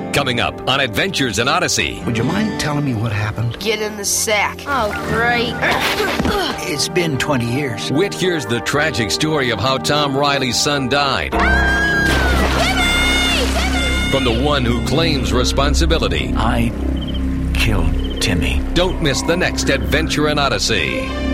Coming up on Adventures in Odyssey. Would you mind telling me what happened? Get in the sack. Oh, great. It's been 20 years. Whit hears the tragic story of how Tom Riley's son died. From the one who claims responsibility. I killed Timmy. Don't miss the next Adventure in Odyssey.